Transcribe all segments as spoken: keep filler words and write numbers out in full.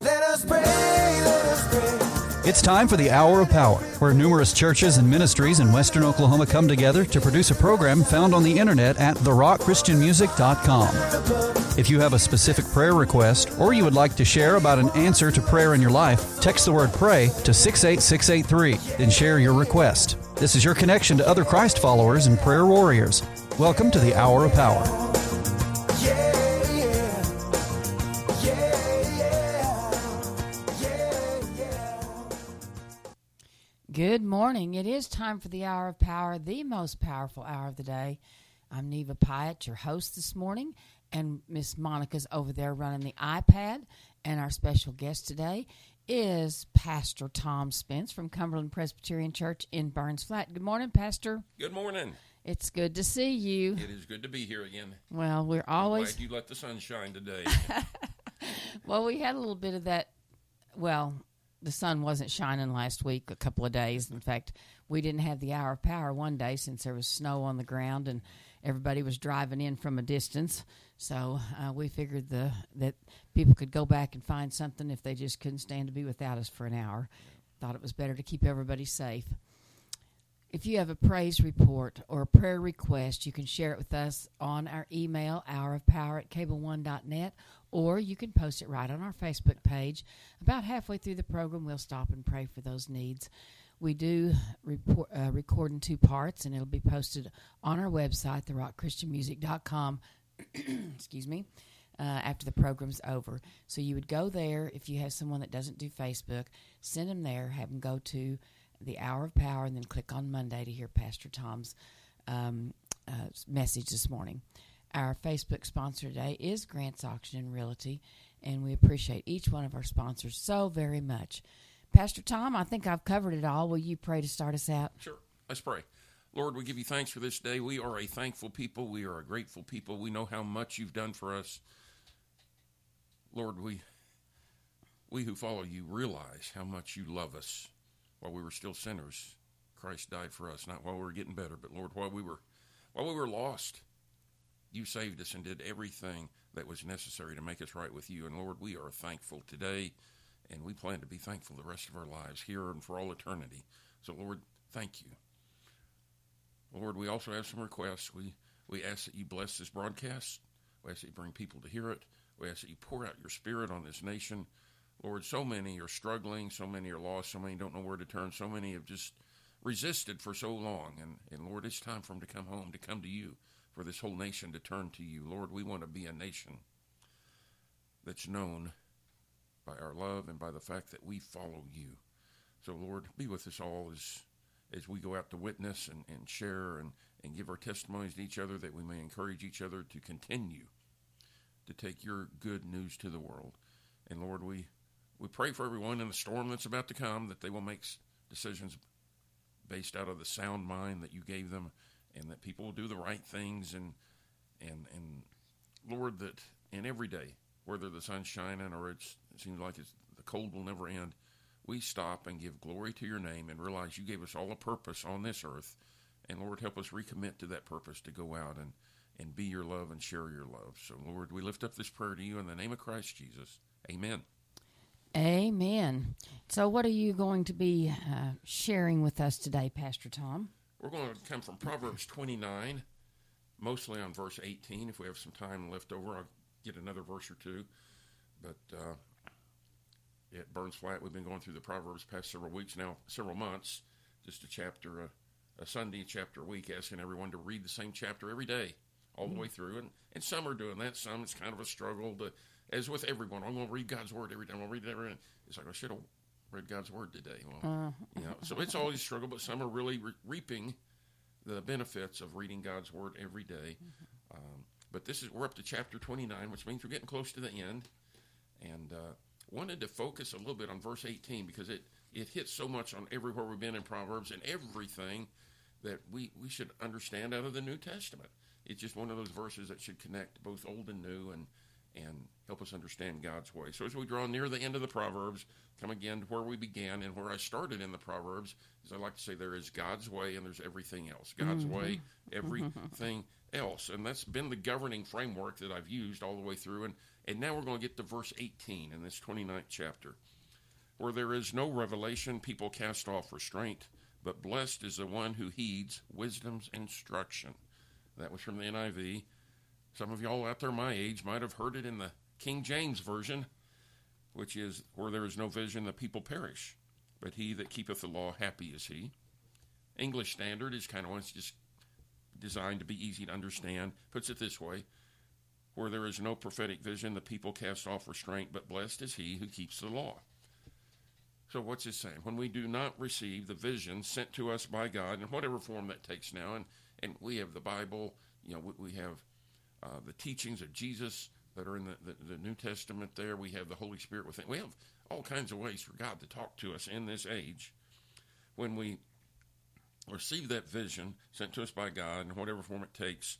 Let us pray, let us pray. It's time for the Hour of Power, where numerous churches and ministries in western Oklahoma come together to produce a program found on the internet at the rock christian music dot com. If you have a specific prayer request or you would like to share about an answer to prayer in your life, text the word PRAY to six eight six eight three, then share your request. This is your connection to other Christ followers and prayer warriors. Welcome to the Hour of Power. Good morning. It is time for the Hour of Power, the most powerful hour of the day. I'm Neva Pyatt, your host this morning, and Miss Monica's over there running the iPad. And our special guest today is Pastor Tom Spence from Cumberland Presbyterian Church in Burns Flat. Good morning, Pastor. Good morning. It's good to see you. It is good to be here again. Well, we're always... I'm glad you let the sun shine today. Well, we had a little bit of that, well... The sun wasn't shining last week, a couple of days. In fact, we didn't have the Hour of Power one day since there was snow on the ground and everybody was driving in from a distance. So uh, we figured the that people could go back and find something if they just couldn't stand to be without us for an hour. Thought it was better to keep everybody safe. If you have a praise report or a prayer request, you can share it with us on our email, hour of power at cable one dot net, or you can post it right on our Facebook page. About halfway through the program, we'll stop and pray for those needs. We do report, uh, record in two parts, and it'll be posted on our website, the rock christian music dot com, excuse me, uh, after the program's over. So you would go there. If you have someone that doesn't do Facebook, send them there, have them go to the Hour of Power, and then click on Monday to hear Pastor Tom's um, uh, message this morning. Our Facebook sponsor today is Grant's Auction and Realty, and we appreciate each one of our sponsors so very much. Pastor Tom, I think I've covered it all. Will you pray to start us out? Sure. Let's pray. Lord, we give you thanks for this day. We are a thankful people. We are a grateful people. We know how much you've done for us. Lord, we we who follow you realize how much you love us. While we were still sinners, Christ died for us, not while we were getting better, but Lord, while we were while we were lost, you saved us and did everything that was necessary to make us right with you. And Lord, we are thankful today, and we plan to be thankful the rest of our lives here and for all eternity. So Lord, thank you. Lord, we also have some requests. We, we ask that you bless this broadcast. We ask that you bring people to hear it. We ask that you pour out your Spirit on this nation. Lord, so many are struggling, so many are lost, so many don't know where to turn, so many have just resisted for so long. And, and Lord, it's time for them to come home, to come to you, for this whole nation to turn to you. Lord, we want to be a nation that's known by our love and by the fact that we follow you. So, Lord, be with us all as as we go out to witness and, and share and, and give our testimonies to each other, that we may encourage each other to continue to take your good news to the world. And, Lord, we... We pray for everyone in the storm that's about to come, that they will make decisions based out of the sound mind that you gave them, and that people will do the right things. And, and, and Lord, that in every day, whether the sun's shining or it's, it seems like it's, the cold will never end, we stop and give glory to your name and realize you gave us all a purpose on this earth. And, Lord, help us recommit to that purpose to go out and, and be your love and share your love. So, Lord, we lift up this prayer to you in the name of Christ Jesus. Amen. Amen. So what are you going to be uh, sharing with us today, Pastor Tom? We're going to come from Proverbs twenty-nine, mostly on verse eighteen. If we have some time left over, I'll get another verse or two. But uh, at Burns Flat, we've been going through the Proverbs past several weeks now, several months, just a chapter, a, a Sunday chapter a week, asking everyone to read the same chapter every day, all the way through. And, and some are doing that. Some, it's kind of a struggle to... As with everyone, I'm going to read God's Word every day. I'm going to read it every day. It's like, I should have read God's Word today. Well, uh, you know, so it's always a struggle, but some are really re- reaping the benefits of reading God's Word every day. Um, but this is, we're up to chapter twenty-nine, which means we're getting close to the end. And uh, wanted to focus a little bit on verse eighteen because it, it hits so much on everywhere we've been in Proverbs and everything that we, we should understand out of the New Testament. It's just one of those verses that should connect both old and new and and help us understand God's way. So as we draw near the end of the Proverbs, come again to where we began and where I started in the Proverbs, is I like to say there is God's way and there's everything else. God's mm-hmm. way, everything else. And that's been the governing framework that I've used all the way through. And, And now we're going to get to verse eighteen in this twenty-ninth chapter. Where there is no revelation, people cast off restraint, but blessed is the one who heeds wisdom's instruction. That was from the N I V. Some of y'all out there my age might have heard it in the King James Version, which is, where there is no vision, the people perish. But he that keepeth the law, happy is he. English Standard is kind of one's just designed to be easy to understand. Puts it this way: where there is no prophetic vision, the people cast off restraint, but blessed is he who keeps the law. So what's it saying? When we do not receive the vision sent to us by God, in whatever form that takes now, and, and we have the Bible, you know, we, we have uh, the teachings of Jesus that are in the, the, the New Testament there. We have the Holy Spirit within. We have all kinds of ways for God to talk to us in this age. When we receive that vision sent to us by God, in whatever form it takes,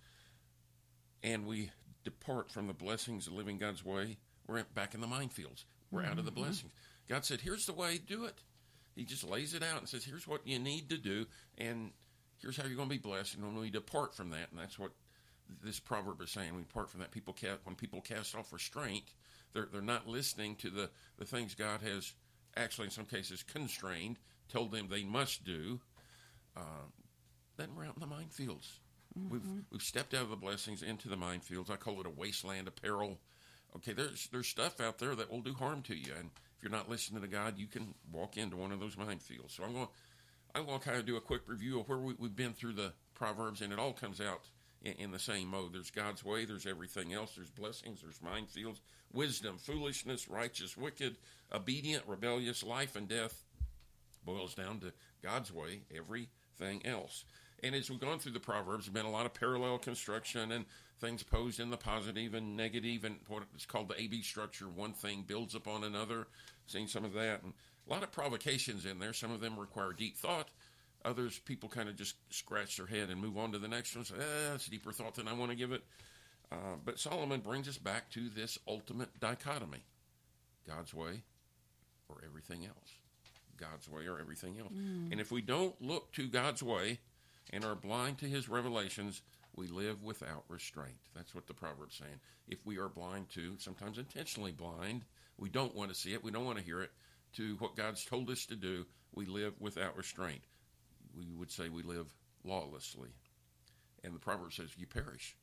and we depart from the blessings of living God's way, we're back in the minefields. We're mm-hmm. out of the blessings. God said, here's the way, do it. He just lays it out and says, here's what you need to do, and here's how you're going to be blessed. And when we depart from that, and that's what this proverb is saying, we depart from that. People cast, when people cast off restraint, they're, they're not listening to the, the things God has actually, in some cases, constrained, told them they must do. Uh, then we're out in the minefields. Mm-hmm. We've, we've stepped out of the blessings into the minefields. I call it a wasteland of peril. Okay, there's there's stuff out there that will do harm to you, and if you're not listening to God, you can walk into one of those minefields. So I'm going, I'm going to kind of do a quick review of where we, we've been through the Proverbs, and it all comes out in, in the same mode. There's God's way, there's everything else, there's blessings, there's minefields, wisdom, foolishness, righteous, wicked, obedient, rebellious, life and death. Boils down to God's way, everything else. And as we've gone through the Proverbs, there's been a lot of parallel construction and things posed in the positive and negative, and what is called the A B structure. One thing builds upon another. Seen some of that. And a lot of provocations in there. Some of them require deep thought. Others, people kind of just scratch their head and move on to the next one. Say, eh, that's a deeper thought than I want to give it. Uh, but Solomon brings us back to this ultimate dichotomy. God's way or everything else. God's way or everything else. Mm. And if we don't look to God's way and are blind to his revelations, we live without restraint. That's what the Proverb's saying. If we are blind to, sometimes intentionally blind, we don't want to see it, we don't want to hear it, to what God's told us to do, we live without restraint. We would say we live lawlessly. And the Proverb says, you perish.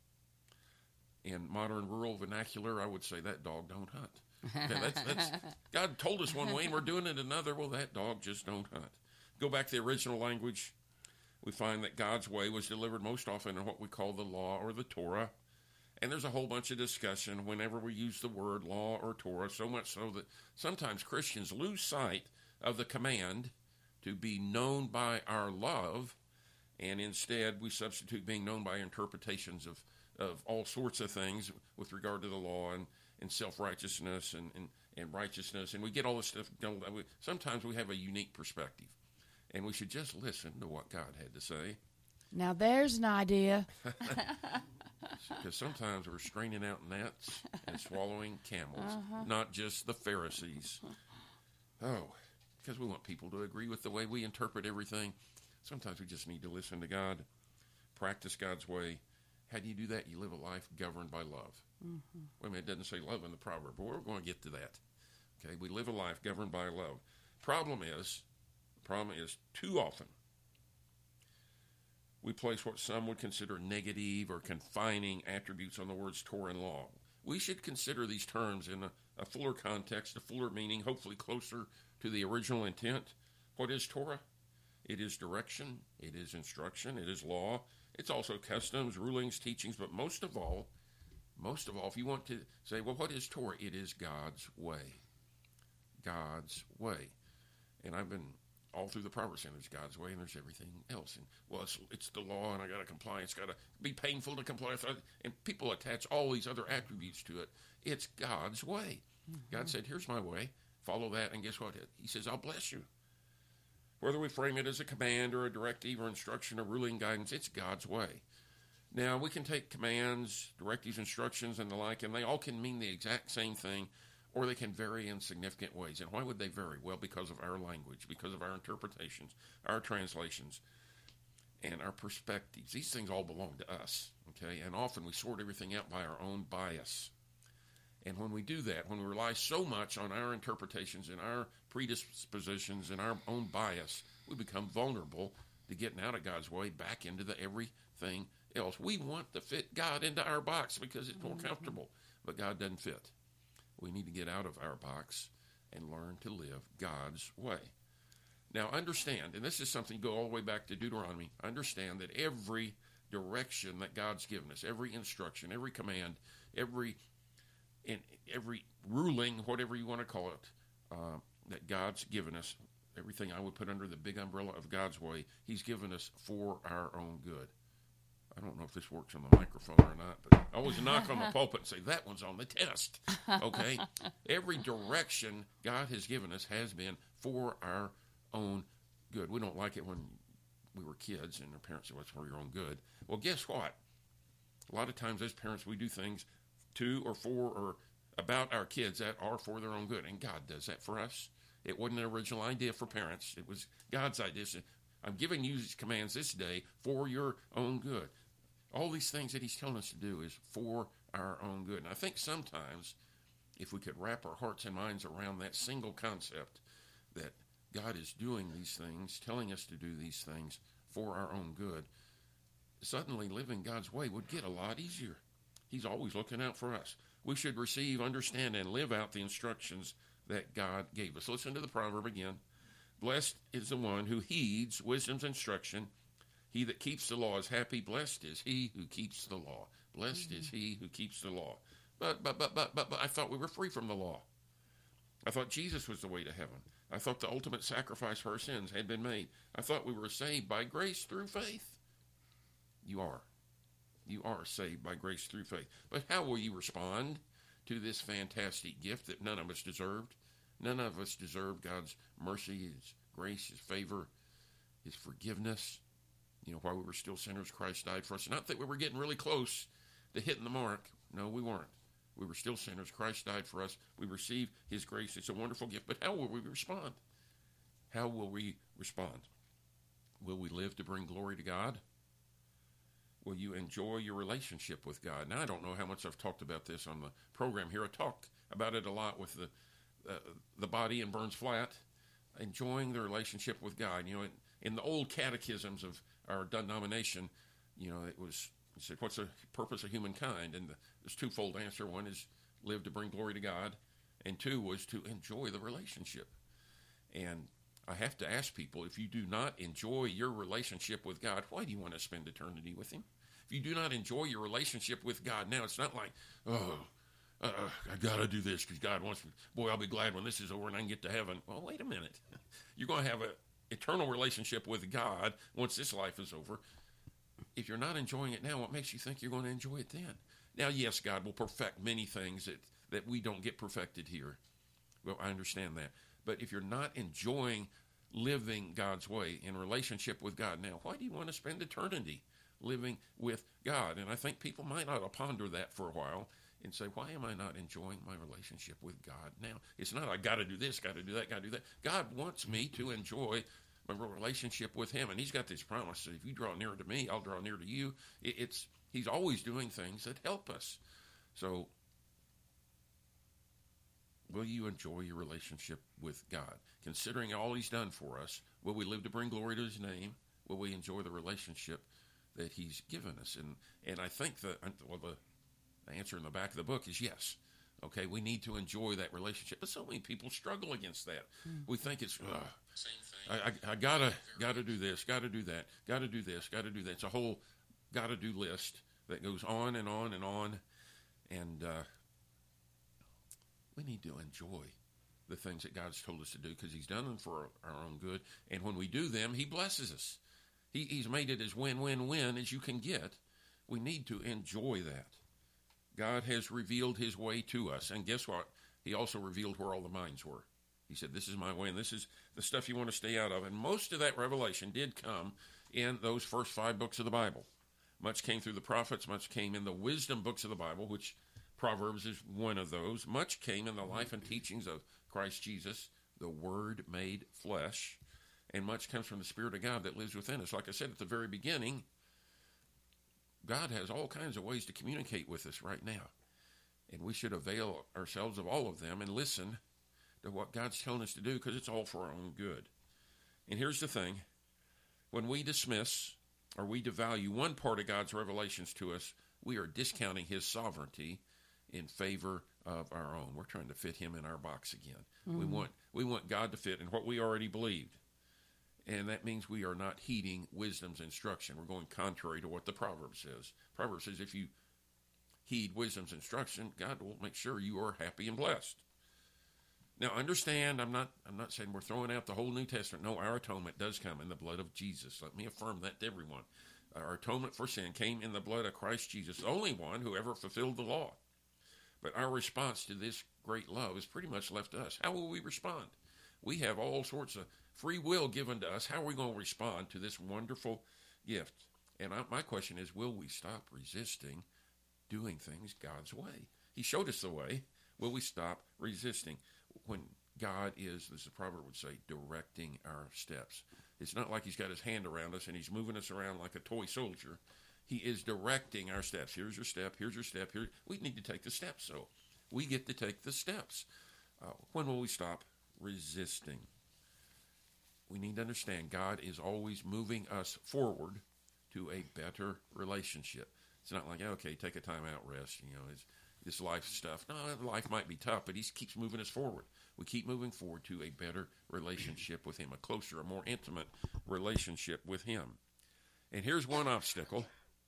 In modern rural vernacular, I would say that dog don't hunt. Okay, that's, that's, God told us one way and we're doing it another. Well, that dog just don't hunt. Go back to the original language. We find that God's way was delivered most often in what we call the law or the Torah. And there's a whole bunch of discussion whenever we use the word law or Torah, so much so that sometimes Christians lose sight of the command to be known by our love, and instead we substitute being known by interpretations of, of all sorts of things with regard to the law and, and self-righteousness and, and, and righteousness. And we get all this stuff. Sometimes we have a unique perspective. And we should just listen to what God had to say. Now there's an idea. Because sometimes we're straining out gnats and swallowing camels, uh-huh. not just the Pharisees. Oh, because we want people to agree with the way we interpret everything. Sometimes we just need to listen to God, practice God's way. How do you do that? You live a life governed by love. Mm-hmm. Wait a minute, it doesn't say love in the proverb, but we're going to get to that. Okay, we live a life governed by love. Problem is, problem is too often we place what some would consider negative or confining attributes on the words Torah and law. We should consider these terms in a, a fuller context, a fuller meaning, hopefully closer to the original intent. What is Torah? It is direction, it is instruction, it is law. It's also customs, rulings, teachings, but most of all, most of all, if you want to say, well, what is Torah? It is God's way. God's way. And I've been all through the Proverbs saying there's God's way and there's everything else. And, well, it's, it's the law and I got to comply. It's got to be painful to comply. And people attach all these other attributes to it. It's God's way. Mm-hmm. God said, here's my way. Follow that. And guess what? He says, I'll bless you. Whether we frame it as a command or a directive or instruction or ruling guidance, it's God's way. Now, we can take commands, directives, instructions, and the like, and they all can mean the exact same thing, or they can vary in significant ways. And why would they vary? Well, because of our language, because of our interpretations, our translations, and our perspectives. These things all belong to us, okay? And often we sort everything out by our own bias. And when we do that, when we rely so much on our interpretations and our predispositions and our own bias, we become vulnerable to getting out of God's way back into the everything else. We want to fit God into our box because it's more comfortable, but God doesn't fit. We need to get out of our box and learn to live God's way. Now, understand, and this is something, go all the way back to Deuteronomy, understand that every direction that God's given us, every instruction, every command, every in every ruling, whatever you want to call it, uh, that God's given us, everything I would put under the big umbrella of God's way, he's given us for our own good. I don't know if this works on the microphone or not, but I always knock on the pulpit and say, that one's on the test, okay? Every direction God has given us has been for our own good. We don't like it when we were kids and our parents said, what's for your own good? Well, guess what? A lot of times as parents, we do things to or for or about our kids that are for their own good, and God does that for us. It wasn't an original idea for parents. It was God's idea. So I'm giving you these commands this day for your own good. All these things that he's telling us to do is for our own good. And I think sometimes if we could wrap our hearts and minds around that single concept that God is doing these things, telling us to do these things for our own good, suddenly living God's way would get a lot easier. He's always looking out for us. We should receive, understand, and live out the instructions that God gave us. Listen to the proverb again. Blessed is the one who heeds wisdom's instruction. He that keeps the law is happy. Blessed is he who keeps the law. Blessed mm-hmm. is he who keeps the law. But, but, but, but, but, but I thought we were free from the law. I thought Jesus was the way to heaven. I thought the ultimate sacrifice for our sins had been made. I thought we were saved by grace through faith. You are. You are saved by grace through faith. But how will you respond to this fantastic gift that none of us deserved? None of us deserve God's mercy, his grace, his favor, his forgiveness. You know, while we were still sinners, Christ died for us. Not that we were getting really close to hitting the mark. No, we weren't. We were still sinners. Christ died for us. We received his grace. It's a wonderful gift. But how will we respond? How will we respond? Will we live to bring glory to God? Will you enjoy your relationship with God? Now, I don't know how much I've talked about this on the program here. I talk about it a lot with the uh, the body in Burns Flat, enjoying the relationship with God. You know, in, in the old catechisms of our denomination, you know, it was, it said, what's the purpose of humankind? And the, there's twofold answer. One is live to bring glory to God, and two was to enjoy the relationship. And I have to ask people, if you do not enjoy your relationship with God, why do you want to spend eternity with him? If you do not enjoy your relationship with God now, it's not like, oh, uh, I got to do this because God wants me. Boy, I'll be glad when this is over and I can get to heaven. Well, wait a minute. You're going to have an eternal relationship with God once this life is over. If you're not enjoying it now, what makes you think you're going to enjoy it then? Now, yes, God will perfect many things that, that we don't get perfected here. Well, I understand that. But if you're not enjoying living God's way in relationship with God now, why do you want to spend eternity living with God? And I think people might ought to ponder that for a while and say, why am I not enjoying my relationship with God now? It's not I got to do this, got to do that, got to do that. God wants me to enjoy my relationship with him, and he's got this promise that if you draw near to me, I'll draw near to you. It's he's always doing things that help us. So will you enjoy your relationship with God? Considering all he's done for us, will we live to bring glory to his name? Will we enjoy the relationship that he's given us? And and I think that, well, the The answer in the back of the book is yes. Okay, we need to enjoy that relationship, but so many people struggle against that. Mm. We think it's, uh, same thing. I, I, I gotta, gotta do this, gotta do that, gotta do this, gotta do that. It's a whole gotta do list that goes on and on and on, and uh, we need to enjoy the things that God's told us to do because he's done them for our own good, and when we do them, he blesses us. He, he's made it as win-win-win as you can get. We need to enjoy that. God has revealed his way to us. And guess what? He also revealed where all the mines were. He said, this is my way, and this is the stuff you want to stay out of. And most of that revelation did come in those first five books of the Bible. Much came through the prophets. Much came in the wisdom books of the Bible, which Proverbs is one of those. Much came in the life and teachings of Christ Jesus, the Word made flesh. And much comes from the Spirit of God that lives within us. Like I said at the very beginning, God has all kinds of ways to communicate with us right now. And we should avail ourselves of all of them and listen to what God's telling us to do, because it's all for our own good. And here's the thing. When we dismiss or we devalue one part of God's revelations to us, we are discounting his sovereignty in favor of our own. We're trying to fit him in our box again. Mm-hmm. We want we want God to fit in what we already believed. And that means we are not heeding wisdom's instruction. We're going contrary to what the proverb says. Proverb says if you heed wisdom's instruction, God will make sure you are happy and blessed. Now, understand, I'm not I'm not saying we're throwing out the whole New Testament. No, our atonement does come in the blood of Jesus. Let me affirm that to everyone. Our atonement for sin came in the blood of Christ Jesus, the only one who ever fulfilled the law. But our response to this great love is pretty much left to us. How will we respond? We have all sorts of free will given to us. How are we going to respond to this wonderful gift? And I, my question is, will we stop resisting doing things God's way? He showed us the way. Will we stop resisting when God is, as the proverb would say, directing our steps? It's not like he's got his hand around us and he's moving us around like a toy soldier. He is directing our steps. Here's your step. Here's your step. Here, we need to take the steps. So we get to take the steps. Uh, when will we stop resisting? We need to understand God is always moving us forward to a better relationship. It's not like, okay, take a time out, rest. You know, it's this life stuff. No, life might be tough, but he keeps moving us forward. We keep moving forward to a better relationship with him, a closer, a more intimate relationship with him. And here's one obstacle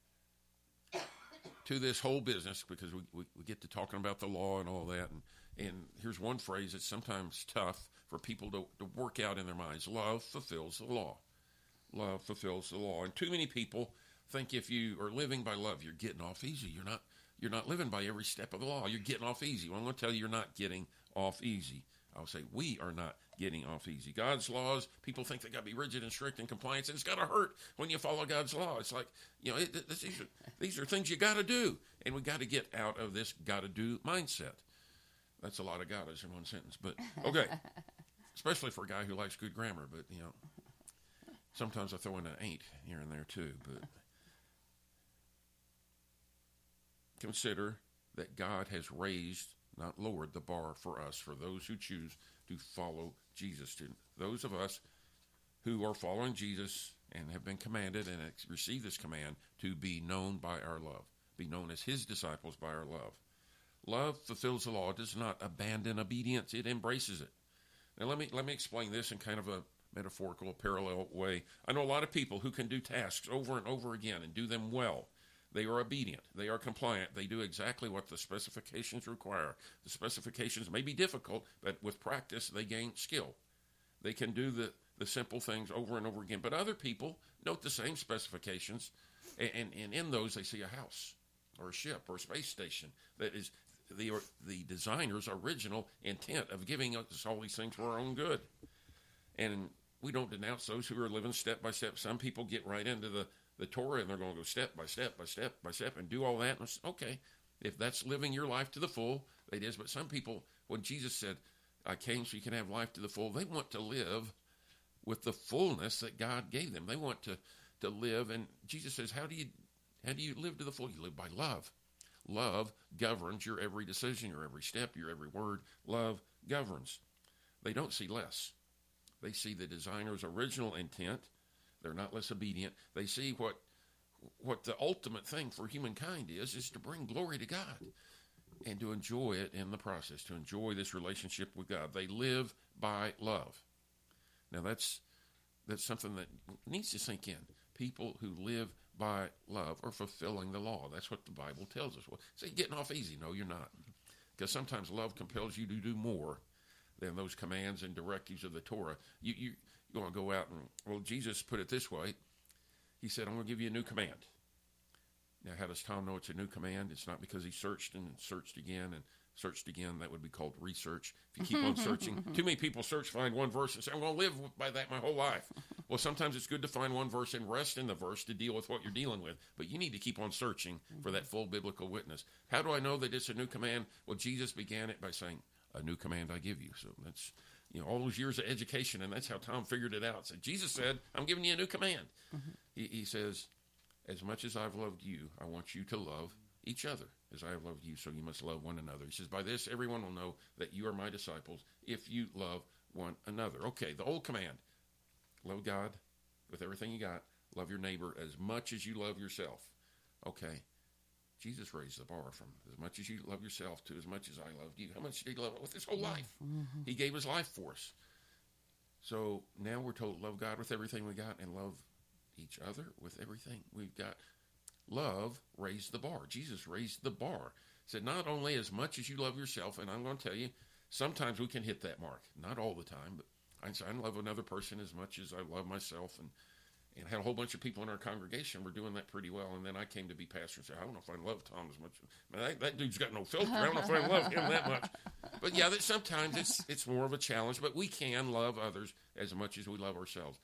to this whole business, because we, we, we get to talking about the law and all that. And, and here's one phrase that's sometimes tough for people to, to work out in their minds. Love fulfills the law. Love fulfills the law. And too many people think if you are living by love, you're getting off easy. You're not You're not living by every step of the law. You're getting off easy. Well, I'm going to tell you, you're not getting off easy. I'll say we are not getting off easy. God's laws, people think they got to be rigid and strict in compliance, and it's got to hurt when you follow God's law. It's like, you know, it, it, these, are, these are things you got to do, and we got to get out of this got to do mindset. That's a lot of gotta in one sentence, but okay. Especially for a guy who likes good grammar, but, you know, sometimes I throw in an ain't here and there too, but consider that God has raised, not lowered, the bar for us, for those who choose to follow Jesus. To those of us who are following Jesus and have been commanded and received this command to be known by our love, be known as his disciples by our love. Love fulfills the law. It does not abandon obedience. It embraces it. Now let me let me explain this in kind of a metaphorical, parallel way. I know a lot of people who can do tasks over and over again and do them well. They are obedient. They are compliant. They do exactly what the specifications require. The specifications may be difficult, but with practice, they gain skill. They can do the, the simple things over and over again. But other people note the same specifications, and, and, and in those, they see a house or a ship or a space station that is the, the designer's original intent of giving us all these things for our own good. And we don't denounce those who are living step by step. Some people get right into the the Torah, and they're going to go step by step by step by step and do all that. And okay, if that's living your life to the full, it is. But some people, when Jesus said, I came so you can have life to the full, they want to live with the fullness that God gave them. They want to, to live, and Jesus says, how do you how do you live to the full? You live by love. Love governs your every decision, your every step, your every word. Love governs. They don't see less. They see the designer's original intent. They're not less obedient. They see what what the ultimate thing for humankind is, is to bring glory to God and to enjoy it in the process, to enjoy this relationship with God. They live by love. Now, that's that's something that needs to sink in. People who live by love are fulfilling the law. That's what the Bible tells us. Well, so you're getting off easy. No, you're not. Because sometimes love compels you to do more than those commands and directives of the Torah. You, you, you want to go out and, well, Jesus put it this way. He said, I'm going to give you a new command. Now, how does Tom know it's a new command? It's not because he searched and searched again and searched again. That would be called research. If you keep on searching, too many people search, find one verse, and say, I'm going to live by that my whole life. Well, sometimes it's good to find one verse and rest in the verse to deal with what you're dealing with. But you need to keep on searching for that full biblical witness. How do I know that it's a new command? Well, Jesus began it by saying, a new command I give you. So that's, you know, all those years of education, and that's how Tom figured it out. So Jesus said, I'm giving you a new command. Mm-hmm. He, he says, as much as I've loved you, I want you to love each other. as I have loved you, so you must love one another. He says, by this everyone will know that you are my disciples if you love one another. Okay, the old command, love God with everything you got, love your neighbor as much as you love yourself. Okay, Jesus raised the bar from as much as you love yourself to as much as I loved you. How much did he love it with his whole life? Mm-hmm. He gave his life for us. So now we're told love God with everything we got and love each other with everything we've got. Love raised the bar. Jesus raised the bar. He said, not only as much as you love yourself, and I'm going to tell you, sometimes we can hit that mark. Not all the time, but I say I love another person as much as I love myself, and and had a whole bunch of people in our congregation were doing that pretty well. And then I came to be pastor and said, I don't know if I love Tom as much. Man, that, that dude's got no filter. I don't know if I love him that much. But yeah, that sometimes it's it's more of a challenge, but we can love others as much as we love ourselves.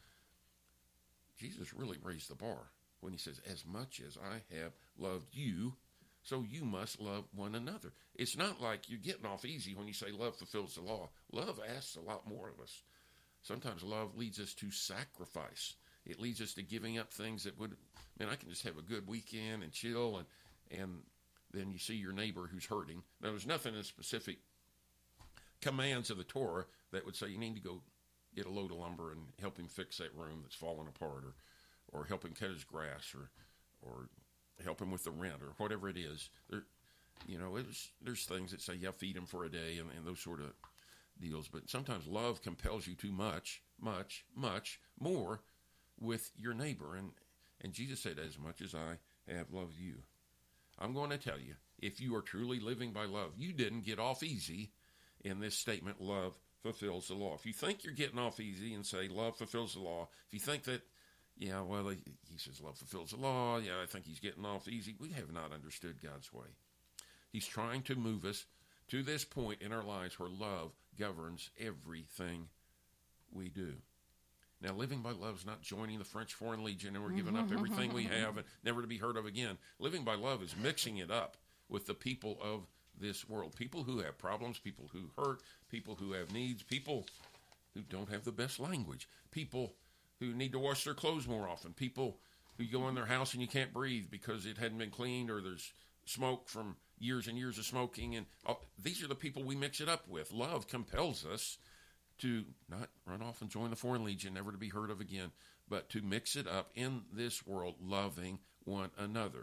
Jesus really raised the bar when he says, as much as I have loved you, so you must love one another. It's not like you're getting off easy when you say love fulfills the law. Love asks a lot more of us. Sometimes love leads us to sacrifice. It leads us to giving up things that would, man, I can just have a good weekend and chill, and and then you see your neighbor who's hurting. Now, there's nothing in specific commands of the Torah that would say you need to go get a load of lumber and help him fix that room that's falling apart, or, or help him cut his grass, or or help him with the rent, or whatever it is. There, you know, it's, there's things that say, yeah, feed him for a day, and, and those sort of deals. But sometimes love compels you to much, much, much more with your neighbor. And, and Jesus said, as much as I have loved you. I'm going to tell you, if you are truly living by love, you didn't get off easy in this statement, love fulfills the law. If you think you're getting off easy and say love fulfills the law, if you think that, yeah, well, he, he says love fulfills the law, yeah, I think he's getting off easy, we have not understood God's way. He's trying to move us to this point in our lives where love governs everything we do. Now, living by love is not joining the French Foreign Legion and we're giving up everything we have and never to be heard of again. Living by love is mixing it up with the people of this world. People who have problems, people who hurt, people who have needs, people who don't have the best language, people who need to wash their clothes more often, people who go in their house and you can't breathe because it hadn't been cleaned or there's smoke from years and years of smoking. And all, these are the people we mix it up with. Love compels us to not run off and join the Foreign Legion, never to be heard of again, but to mix it up in this world, loving one another.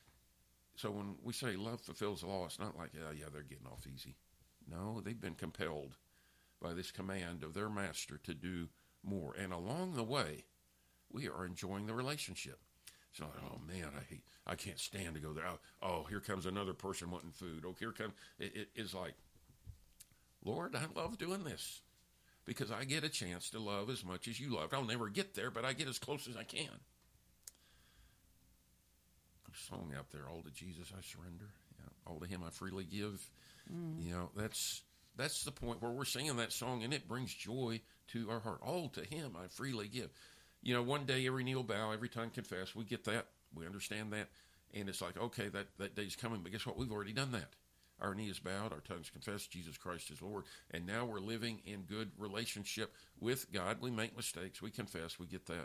So when we say love fulfills the law, it's not like, oh, yeah, they're getting off easy. No, they've been compelled by this command of their master to do more. And along the way, we are enjoying the relationship. It's not, oh, man, I hate, I can't stand to go there. Oh, oh here comes another person wanting food. Oh, here comes, it, it is like, Lord, I love doing this, because I get a chance to love as much as you love. I'll never get there, but I get as close as I can. A song out there, all to Jesus I surrender. Yeah, all to him I freely give. Mm. You know, that's that's the point where we're singing that song, and it brings joy to our heart. All to him I freely give. You know, one day every knee will bow, every tongue confess. We get that. We understand that. And it's like, okay, that, that day's coming. But guess what? We've already done that. Our knee is bowed, our tongues confess Jesus Christ is Lord, and now we're living in good relationship with God. We make mistakes, we confess, we get that.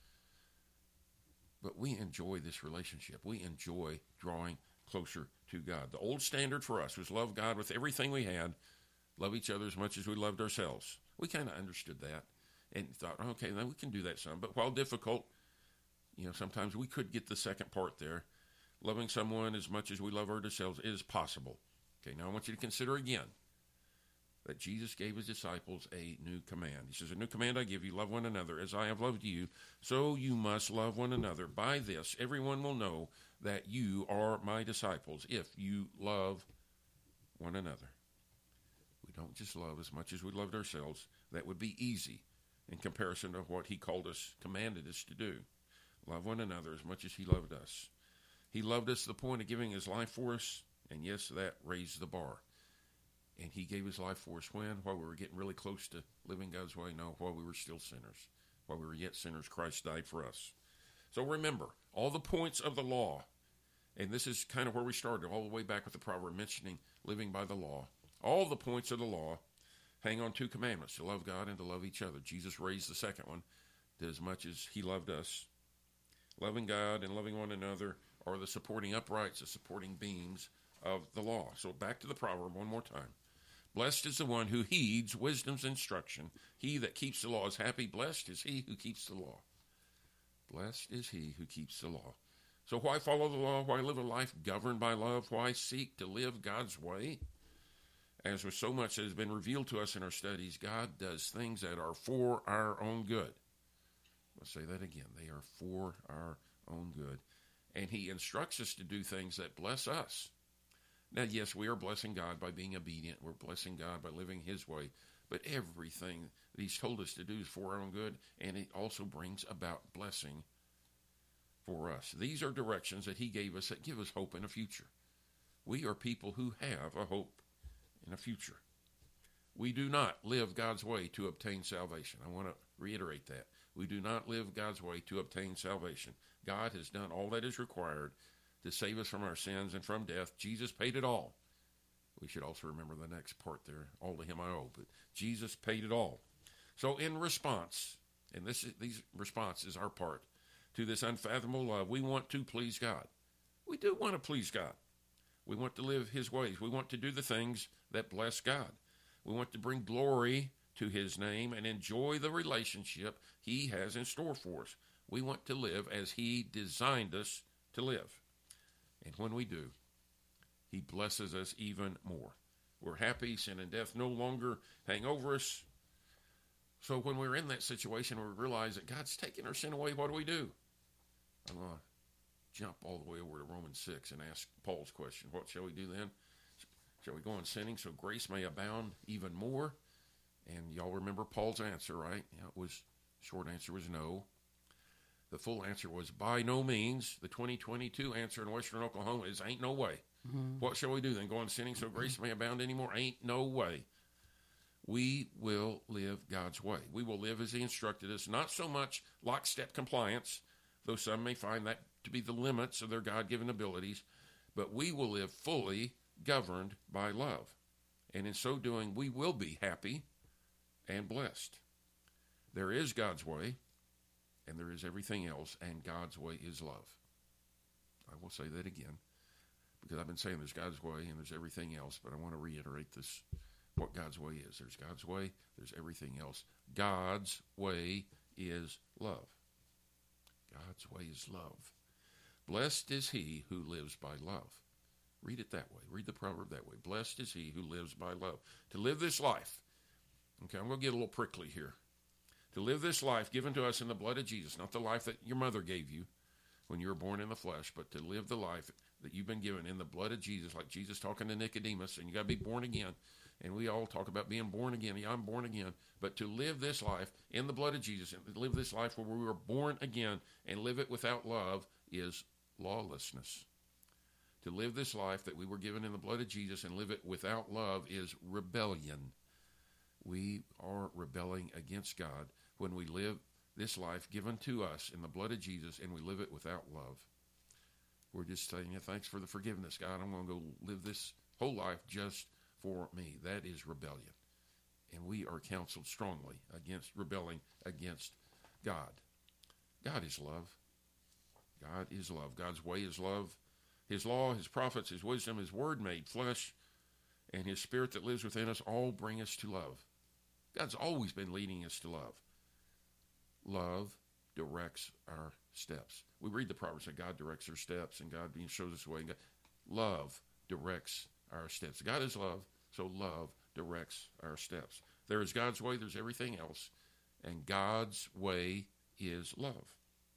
But we enjoy this relationship. We enjoy drawing closer to God. The old standard for us was love God with everything we had, love each other as much as we loved ourselves. We kind of understood that and thought, okay, then we can do that some. But while difficult, you know, sometimes we could get the second part there. Loving someone as much as we love ourselves is possible. Okay, now I want you to consider again that Jesus gave his disciples a new command. He says, a new command I give you, love one another as I have loved you, so you must love one another. By this, everyone will know that you are my disciples if you love one another. We don't just love as much as we loved ourselves. That would be easy in comparison to what he called us, commanded us to do. Love one another as much as he loved us. He loved us to the point of giving his life for us. And yes, that raised the bar. And he gave his life for us when? While we were getting really close to living God's way? No, while we were still sinners. While we were yet sinners, Christ died for us. So remember, all the points of the law, and this is kind of where we started, all the way back with the proverb mentioning living by the law. All the points of the law hang on two commandments, to love God and to love each other. Jesus raised the second one, that as much as he loved us. Loving God and loving one another are the supporting uprights, the supporting beams of the law. So back to the proverb one more time. Blessed is the one who heeds wisdom's instruction. He that keeps the law is happy. Blessed is he who keeps the law. Blessed is he who keeps the law. So why follow the law? Why live a life governed by love? Why seek to live God's way? As with so much that has been revealed to us in our studies, God does things that are for our own good. I'll say that again. They are for our own good. And he instructs us to do things that bless us. Now, yes, we are blessing God by being obedient. We're blessing God by living his way. But everything that he's told us to do is for our own good, and it also brings about blessing for us. These are directions that he gave us that give us hope in a future. We are people who have a hope in a future. We do not live God's way to obtain salvation. I want to reiterate that. We do not live God's way to obtain salvation. God has done all that is required to save us from our sins and from death. Jesus paid it all. We should also remember the next part there. All to him I owe. But Jesus paid it all. So in response, and this is, these response is our part, to this unfathomable love, we want to please God. We do want to please God. We want to live his ways. We want to do the things that bless God. We want to bring glory to his name and enjoy the relationship he has in store for us. We want to live as he designed us to live. And when we do, he blesses us even more. We're happy. Sin and death no longer hang over us. So when we're in that situation, we realize that God's taking our sin away. What do we do? I'm going to jump all the way over to Romans six and ask Paul's question. What shall we do then? Shall we go on sinning so grace may abound even more? And y'all remember Paul's answer, right? Yeah, it was, short answer was no. The full answer was by no means. The twenty twenty-two answer in Western Oklahoma is ain't no way. Mm-hmm. What shall we do then? Go on sinning so grace may abound anymore? Ain't no way. We will live God's way. We will live as he instructed us, not so much lockstep compliance, though some may find that to be the limits of their God-given abilities, but we will live fully governed by love. And in so doing, we will be happy and blessed. There is God's way, and there is everything else, and God's way is love. I will say that again, because I've been saying there's God's way and there's everything else, but I want to reiterate this, what God's way is. There's God's way, there's everything else. God's way is love. God's way is love. Blessed is he who lives by love. Read it that way. Read the proverb that way. Blessed is he who lives by love. To live this life, okay, I'm going to get a little prickly here. To live this life given to us in the blood of Jesus, not the life that your mother gave you when you were born in the flesh, but to live the life that you've been given in the blood of Jesus, like Jesus talking to Nicodemus, and you got to be born again. And we all talk about being born again. Yeah, I'm born again. But to live this life in the blood of Jesus, and live this life where we were born again and live it without love is lawlessness. To live this life that we were given in the blood of Jesus and live it without love is rebellion. We are rebelling against God when we live this life given to us in the blood of Jesus and we live it without love. We're just saying, yeah, thanks for the forgiveness, God. I'm going to go live this whole life just for me. That is rebellion. And we are counseled strongly against rebelling against God. God is love. God is love. God's way is love. His law, his prophets, his wisdom, his word made flesh, and his spirit that lives within us all bring us to love. God's always been leading us to love. Love directs our steps. We read the Proverbs that God directs our steps, and God shows us the way. Love directs our steps. God is love, so love directs our steps. There is God's way, there's everything else, and God's way is love.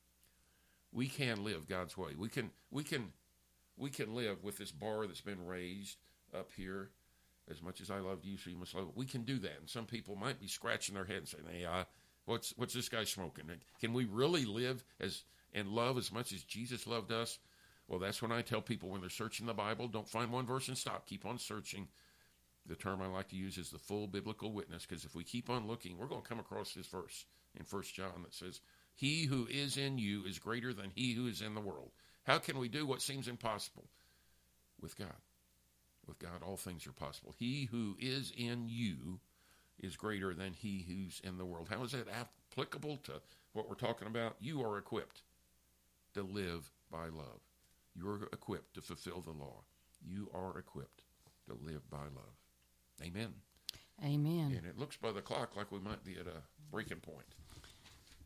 We can live God's way. We can we can we can live with this bar that's been raised up here. As much as I loved you, so you must love it. We can do that. And some people might be scratching their head and saying, hey, uh, what's what's this guy smoking? Can we really live as and love as much as Jesus loved us? Well, that's when I tell people when they're searching the Bible, don't find one verse and stop. Keep on searching. The term I like to use is the full biblical witness, because if we keep on looking, we're going to come across this verse in First John that says, he who is in you is greater than he who is in the world. How can we do what seems impossible? With God. With God, all things are possible. He who is in you is greater than he who's in the world. How is that applicable to what we're talking about? You are equipped to live by love. You're equipped to fulfill the law. you are equipped to live by love. Amen. Amen. And it looks by the clock like we might be at a breaking point.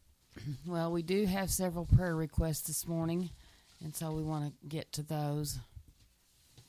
Well, we do have several prayer requests this morning, and so we want to get to those.